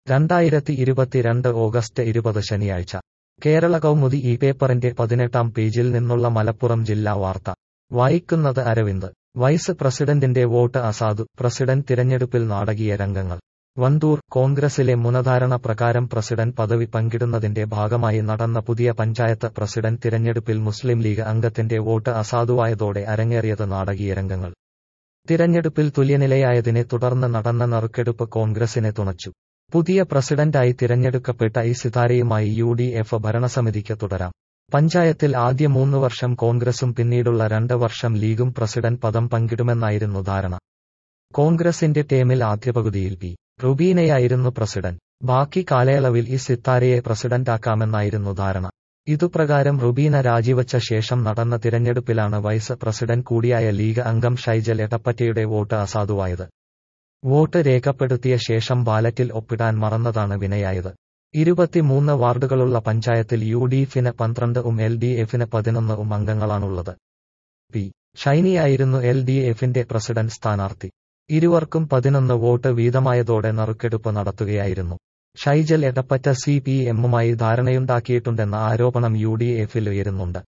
2022 August 20 ശനിയാഴ്ച കേരള കൗമുദി ഈ പേപ്പറിന്റെ 18-ാം പേജിൽ നിന്നുള്ള മലപ്പുറം ജില്ലാ വാർത്ത വായിക്കുന്നത് അരവിന്ദ്. വൈസ് പ്രസിഡന്റിന്റെ വോട്ട് അസാധു, പ്രസിഡന്റ് തിരഞ്ഞെടുപ്പിൽ നാടകീയ രംഗങ്ങൾ. വണ്ടൂർ. കോൺഗ്രസിലെ മുൻധാരണ പ്രകാരം പ്രസിഡന്റ് പദവി പങ്കിടുന്നതിന്റെ ഭാഗമായി നടന്ന പുതിയ പഞ്ചായത്ത് പ്രസിഡന്റ് തിരഞ്ഞെടുപ്പിൽ മുസ്ലിം ലീഗ് അംഗത്തിന്റെ വോട്ട് അസാധുവായതോടെ അരങ്ങേറിയത് നാടകീയ രംഗങ്ങൾ. തിരഞ്ഞെടുപ്പിൽ തുല്യനിലയായതിനെ തുടർന്ന് നടന്ന നറുക്കെടുപ്പ് കോൺഗ്രസിനെ തുണച്ചു. പുതിയ പ്രസിഡന്റായി തിരഞ്ഞെടുക്കപ്പെട്ട ഇ സിതാരയുമായി UDF ഭരണസമിതിക്ക് തുടരാം. പഞ്ചായത്തിൽ ആദ്യ 3 വർഷം കോൺഗ്രസും പിന്നീടുള്ള 2 വർഷം ലീഗും പ്രസിഡന്റ് പദം പങ്കിടുമെന്നായിരുന്നു ധാരണ. കോൺഗ്രസിന്റെ ടേമിൽ ആദ്യ പകുതിയിൽ പി. റുബീനയായിരുന്നു പ്രസിഡന്റ്. ബാക്കി കാലയളവിൽ ഇ സിത്താരയെ പ്രസിഡന്റാക്കാമെന്നായിരുന്നു ധാരണ. ഇതുപ്രകാരം റുബീന രാജിവച്ച ശേഷം നടന്ന തിരഞ്ഞെടുപ്പിലാണ് വൈസ് പ്രസിഡന്റ് കൂടിയായ ലീഗ് അംഗം ഷൈജൽ എടപ്പറ്റയുടെ വോട്ട് അസാധുവായത്. വോട്ട് രേഖപ്പെടുത്തിയ ശേഷം ബാലറ്റിൽ ഒപ്പിടാൻ മറന്നതാണ് വിനയായത്. 23 വാർഡുകളുള്ള പഞ്ചായത്തിൽ UDFന് 12 LDFന് 11 അംഗങ്ങളാണുള്ളത്. പി. ഷൈനിയായിരുന്നു LDFന്റെ പ്രസിഡന്റ് സ്ഥാനാർത്ഥി. ഇരുവർക്കും 11 വോട്ട് വീതമായതോടെ നറുക്കെടുപ്പ് നടത്തുകയായിരുന്നു. ഷൈജൽ എടപ്പറ്റ CPMുമായി ധാരണയുണ്ടാക്കിയിട്ടുണ്ടെന്ന ആരോപണം UDFൽ ഉയരുന്നുണ്ട്.